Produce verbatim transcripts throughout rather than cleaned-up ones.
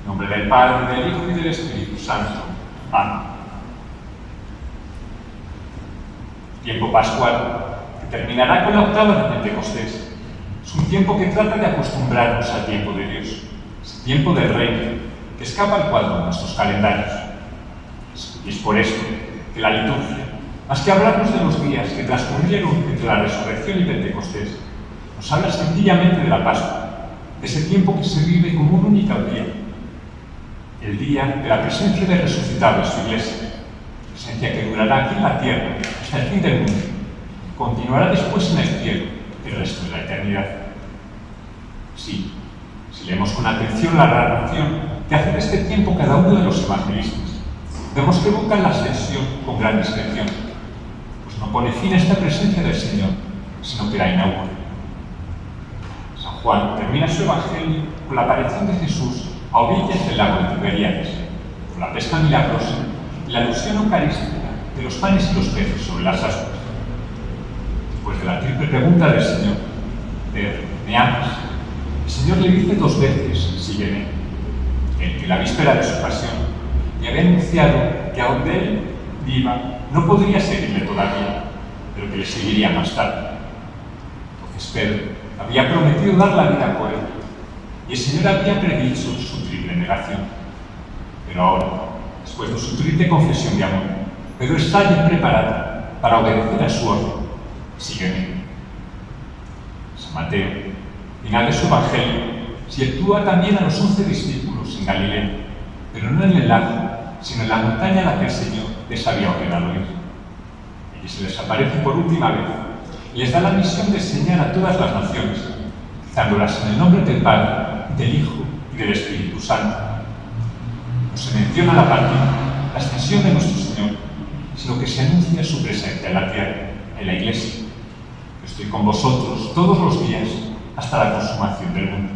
nombre del Padre, del Hijo y del Espíritu Santo. Amén. Tiempo pascual, que terminará con la octava de Pentecostés. Es un tiempo que trata de acostumbrarnos al tiempo de Dios, ese tiempo del reino, que escapa al cuadro de nuestros calendarios. Y es por esto que la liturgia, más que hablarnos de los días que transcurrieron entre la resurrección y Pentecostés, nos habla sencillamente de la Pascua, de ese tiempo que se vive como un único día, el día de la presencia del resucitado en su iglesia, presencia que durará aquí en la tierra hasta el fin del mundo, y continuará después en el cielo el resto de la eternidad. Sí, si leemos con atención la narración que hace de este tiempo cada uno de los evangelistas, vemos que evocan la ascensión con gran discreción, pues no pone fin a esta presencia del Señor, sino que la inaugura. San Juan termina su evangelio con la aparición de Jesús a orillas del lago de Tiberíades, con la pesca milagrosa y la alusión eucarística de los panes y los peces sobre las ascuas. Después de la triple pregunta del Señor, Pedro, ¿me amas?, el Señor le dice dos veces, sígueme. El que la víspera de su pasión le había anunciado que a donde él viva no podría seguirle todavía, pero que le seguiría más tarde. Entonces Pedro había prometido dar la vida por él, y el Señor había predicho su triple negación. Pero ahora, después de su triple confesión de amor, Pedro está ya preparado para obedecer a su orden. Sígueme. San Mateo, final de su evangelio, sitúa también a los once discípulos en Galilea, pero no en el lago, sino en la montaña a la que el Señor les había ordenado ir. Allí se les aparece por última vez y les da la misión de enseñar a todas las naciones, dándolas en el nombre del Padre, del Hijo y del Espíritu Santo. No se menciona la partida, la ascensión de nuestro Señor, sino que se anuncia su presencia en la tierra, en la Iglesia. Yo estoy con vosotros todos los días hasta la consumación del mundo.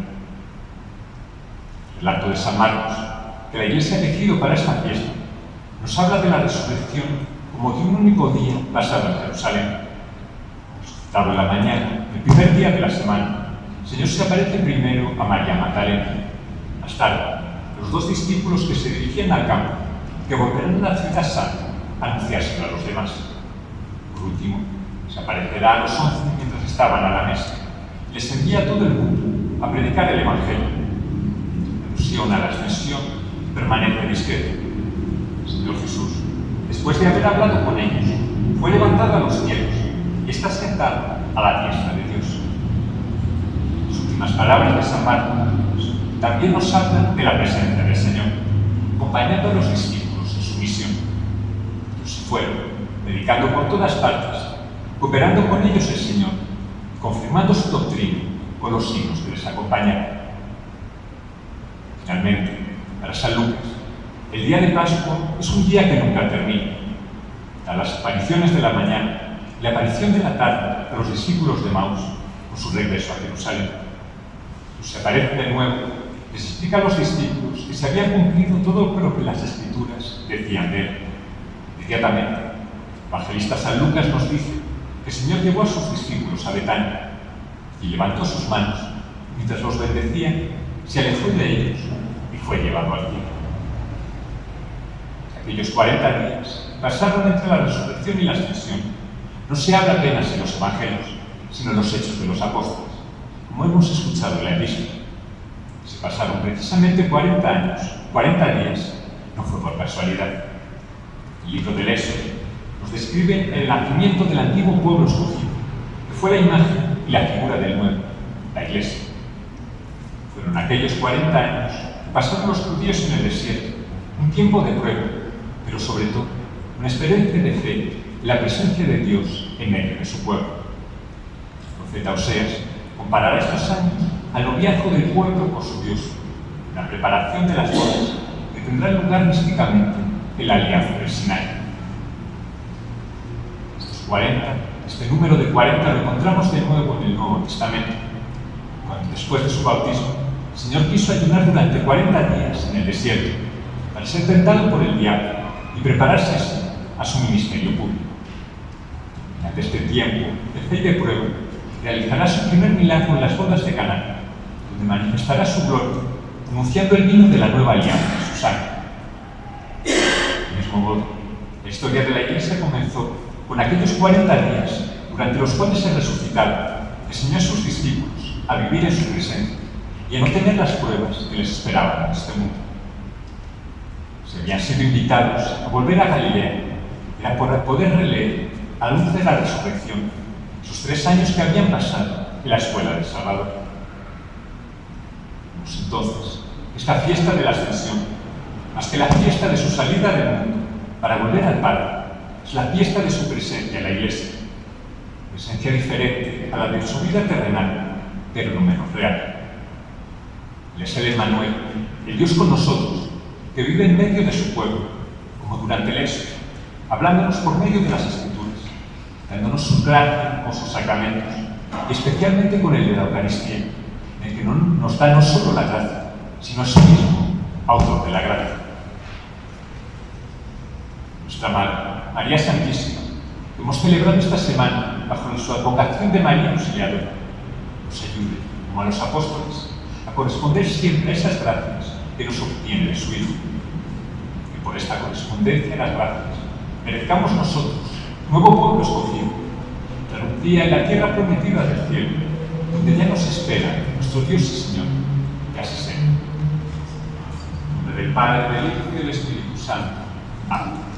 El relato de San Marcos, que la Iglesia ha elegido para esta fiesta, nos habla de la resurrección como de un único día pasado en Jerusalén. Resucitado en la mañana, el primer día de la semana, el Señor se aparece primero a María Magdalena. Más tarde, los dos discípulos que se dirigían al campo, que volverán a la ciudad santa a anunciárselo a los demás. Por último, se aparecerá a los once mientras estaban a la mesa. Les envía a todo el mundo a predicar el Evangelio. En alusión a la ascensión, permanece discreto. El Señor Jesús, después de haber hablado con ellos, fue levantado a los cielos y está sentado a la diestra de Dios. Las últimas palabras de San Marcos también nos hablan de la presencia del Señor, acompañando a los discípulos en su misión. Ellos se fueron, predicando por todas partes, cooperando con ellos el Señor, confirmando su doctrina con los signos que les acompañaban. Finalmente, para San Lucas, el día de Pascua es un día que nunca termina. A las apariciones de la mañana, la aparición de la tarde a los discípulos de Maús con su regreso a Jerusalén. Pues se aparece de nuevo, les explica a los discípulos que se había cumplido todo lo que las Escrituras decían de él. Inmediatamente, el evangelista San Lucas nos dice que el Señor llevó a sus discípulos a Betania y levantó sus manos, mientras los bendecía, se alejó de ellos y fue llevado al cielo. Aquellos cuarenta días pasaron entre la resurrección y la ascensión. No se habla apenas en los evangelios, sino en los hechos de los apóstoles, como hemos escuchado en la epístola. Se pasaron precisamente cuarenta años, cuarenta días, no fue por casualidad. El libro del Éxodo nos describe el nacimiento del antiguo pueblo escogido, que fue la imagen y la figura del nuevo, la Iglesia. Fueron aquellos cuarenta años que pasaron los judíos en el desierto, un tiempo de prueba, pero sobre todo una experiencia de fe en la presencia de Dios en medio de su pueblo. El profeta Oseas comparará estos años al noviazgo del pueblo con su Dios, la preparación de las bodas que tendrán lugar místicamente en la alianza del Sinaí. Estos cuarenta, este número de cuarenta lo encontramos de nuevo en el Nuevo Testamento, cuando después de su bautismo el Señor quiso ayunar durante cuarenta días en el desierto para ser tentado por el diablo y prepararse así a su ministerio público. Durante este tiempo de fe y de prueba realizará su primer milagro en las bodas de Caná, donde manifestará su gloria anunciando el vino de la nueva alianza en su sangre. Del mismo modo, la historia de la Iglesia comenzó con aquellos cuarenta días durante los cuales el resucitado enseñó a sus discípulos a vivir en su presencia y a no temer las pruebas que les esperaban en este mundo. Si habían sido invitados a volver a Galilea, era por poder releer, a la luz de la resurrección, esos tres años que habían pasado en la escuela del Salvador. Pues entonces, esta fiesta de la Ascensión, más que la fiesta de su salida del mundo para volver al Padre, es la fiesta de su presencia en la Iglesia. Presencia diferente a la de su vida terrenal, pero no menos real. Él es el Emmanuel, el Dios con nosotros, que vive en medio de su pueblo, como durante el Éxodo, hablándonos por medio de las Escrituras, dándonos su gracia con sus sacramentos, y especialmente con el de la Eucaristía, en el que no nos da no solo la gracia, sino a sí mismo, autor de la gracia. Nuestra Madre, María Santísima, que hemos celebrado esta semana bajo su advocación de María Auxiliadora, nos ayude, como a los apóstoles, a corresponder siempre a esas gracias que nos obtiene de su Hijo. Que por esta correspondencia a las gracias merezcamos nosotros, nuevo pueblo escogido, renuncia en la tierra prometida del cielo, donde ya nos espera nuestro Dios y Señor, que así sea. En nombre del Padre, del Hijo y del Espíritu Santo. Amén.